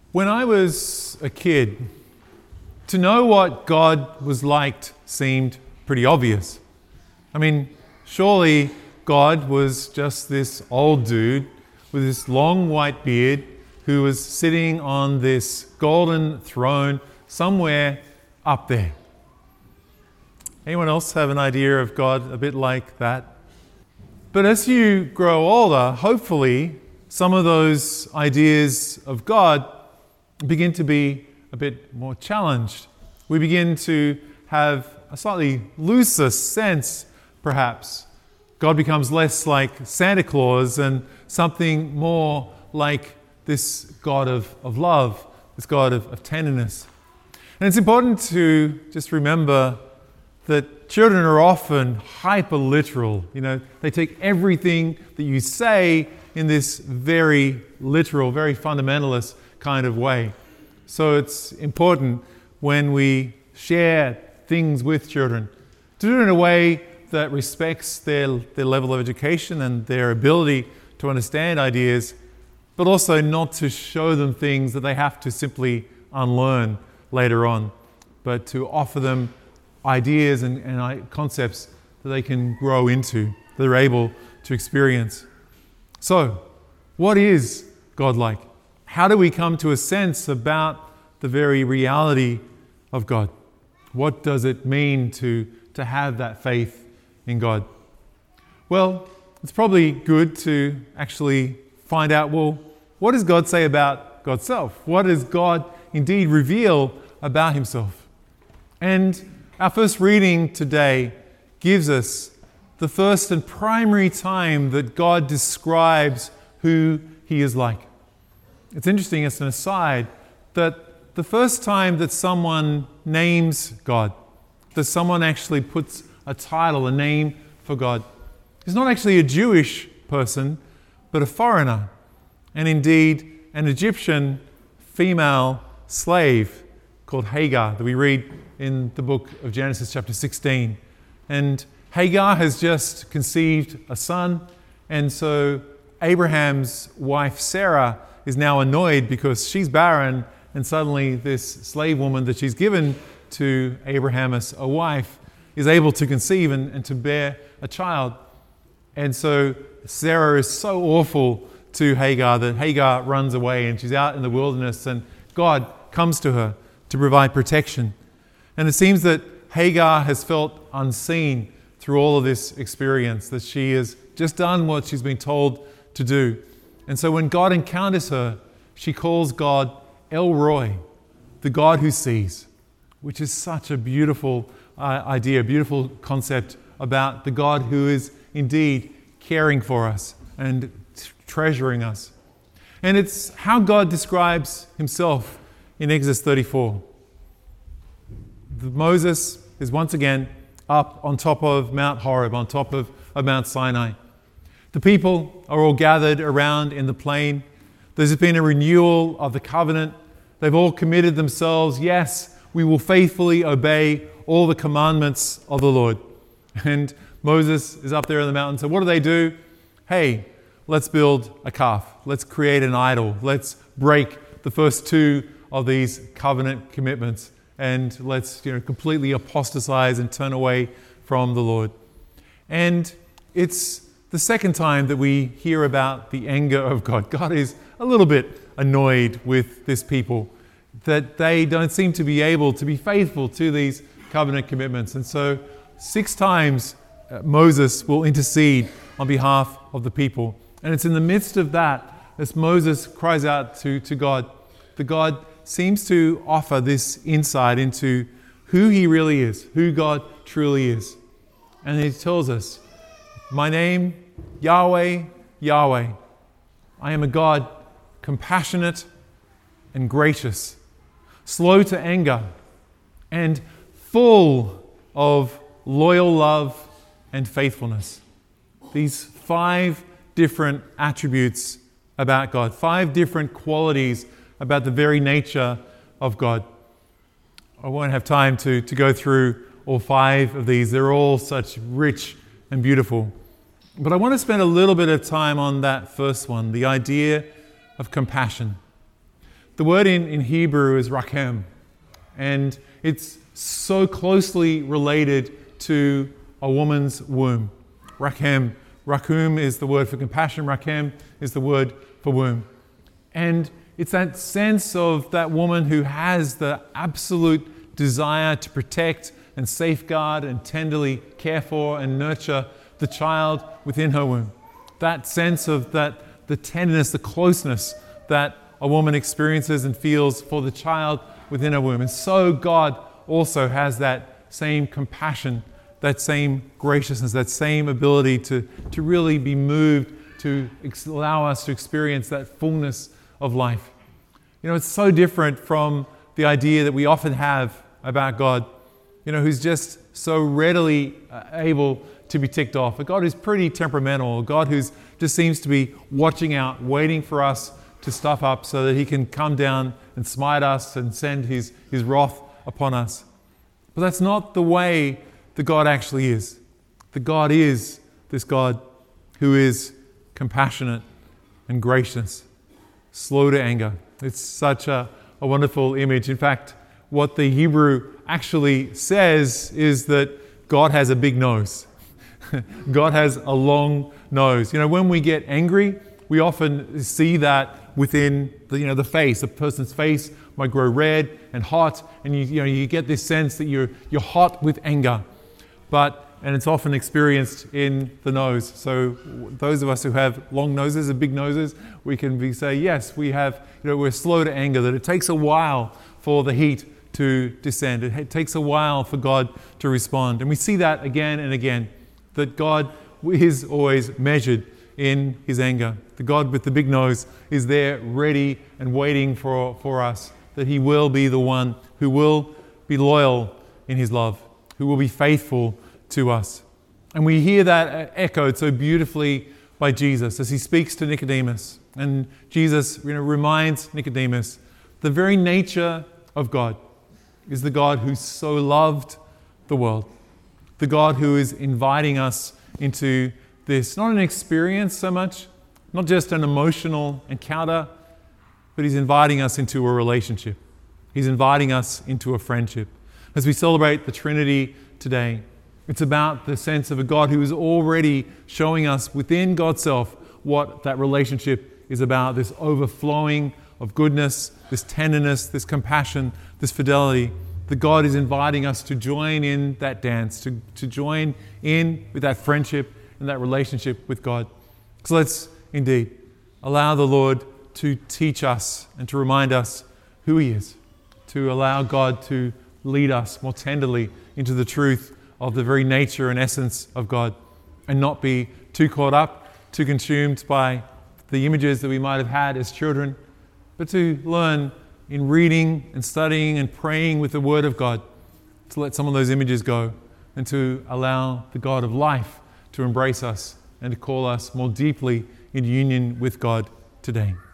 When I was a kid, to know what God was like seemed pretty obvious. I mean, surely God was just this old dude with this long white beard who was sitting on this golden throne somewhere up there. Anyone else have an idea of God a bit like that? But as you grow older, hopefully some of those ideas of God begin to be a bit more challenged. We begin to have a slightly looser sense, perhaps. God becomes less like Santa Claus and something more like this God of love, this God of tenderness. And it's important to just remember that children are often hyper-literal. They take everything that you say in this very literal, very fundamentalist kind of way. So it's important when we share things with children to do it in a way that respects their level of education and their ability to understand ideas, but also not to show them things that they have to simply unlearn later on, but to offer them ideas and concepts that they can grow into, that they're able to experience. So, what is God like? How do we come to a sense about the very reality of God? What does it mean to have that faith in God? Well, it's probably good to actually find out, what does God say about God's self? What does God indeed reveal about himself? And our first reading today gives us the first and primary time that God describes who he is like. It's interesting as an aside that the first time that someone names God, that someone actually puts a title, a name for God, is not actually a Jewish person, but a foreigner, and indeed an Egyptian female slave called Hagar that we read in the book of Genesis chapter 16. And Hagar has just conceived a son, and so Abraham's wife Sarah is now annoyed because she's barren, and suddenly this slave woman that she's given to Abraham as a wife is able to conceive and to bear a child. And so Sarah is so awful to Hagar that Hagar runs away and she's out in the wilderness, and God comes to her to provide protection. And it seems that Hagar has felt unseen through all of this experience, that she has just done what she's been told to do. And so when God encounters her, she calls God El Roi, the God who sees, which is such a beautiful idea, beautiful concept about the God who is indeed caring for us and treasuring us. And it's how God describes himself in Exodus 34. Moses is once again up on top of Mount Horeb, on top of Mount Sinai. The people are all gathered around in the plain. There's been a renewal of the covenant. They've all committed themselves. Yes, we will faithfully obey all the commandments of the Lord. And Moses is up there on the mountain. So what do? Hey, let's build a calf. Let's create an idol. Let's break the first two of these covenant commitments. And let's completely apostatize and turn away from the Lord. And it's the second time that we hear about the anger of God. God is a little bit annoyed with this people, that they don't seem to be able to be faithful to these covenant commitments. And so 6 times Moses will intercede on behalf of the people. And it's in the midst of that, as Moses cries out to God, that God seems to offer this insight into who he really is, who God truly is. And he tells us, my name, Yahweh, Yahweh. I am a God compassionate and gracious, slow to anger, and full of loyal love and faithfulness. These 5 different attributes about God, 5 different qualities about the very nature of God. I won't have time to go through all 5 of these. They're all such rich and beautiful. But I want to spend a little bit of time on that first one, the idea of compassion. The word in Hebrew is rachem, and it's so closely related to a woman's womb. Rachem. Rakum is the word for compassion. Rachem is the word for womb. And it's that sense of that woman who has the absolute desire to protect and safeguard and tenderly care for and nurture the child within her womb. That sense of that the tenderness, the closeness that a woman experiences and feels for the child within her womb. And so God also has that same compassion, that same graciousness, that same ability to really be moved, to allow us to experience that fullness of life. You know, it's so different from the idea that we often have about God, you know, who's just so readily able to be ticked off. A God who's pretty temperamental, a God who just seems to be watching out, waiting for us to stuff up so that he can come down and smite us and send his wrath upon us. But that's not the way that God actually is. The God is this God who is compassionate and gracious, slow to anger. It's such a wonderful image. In fact, what the Hebrew actually says is that God has a big nose. God has a long nose. You know, when we get angry, we often see that within the face. A person's face might grow red and hot, and you get this sense that you're hot with anger. And it's often experienced in the nose. So those of us who have long noses and big noses, we can say, yes, we're slow to anger, that it takes a while for the heat to descend. It takes a while for God to respond. And we see that again and again, that God is always measured in his anger. The God with the big nose is there ready and waiting for us, that he will be the one who will be loyal in his love, who will be faithful to us. And we hear that echoed so beautifully by Jesus as he speaks to Nicodemus. And Jesus reminds Nicodemus the very nature of God is the God who so loved the world, the God who is inviting us into this, not an experience so much, not just an emotional encounter, but he's inviting us into a relationship. He's inviting us into a friendship. As we celebrate the Trinity today, it's about the sense of a God who is already showing us within God's self what that relationship is about, this overflowing of goodness, this tenderness, this compassion, this fidelity. That God is inviting us to join in that dance, to join in with that friendship and that relationship with God. So let's indeed allow the Lord to teach us and to remind us who he is, to allow God to lead us more tenderly into the truth of the very nature and essence of God, and not be too caught up, too consumed by the images that we might have had as children, but to learn in reading and studying and praying with the Word of God, to let some of those images go and to allow the God of life to embrace us and to call us more deeply in union with God today.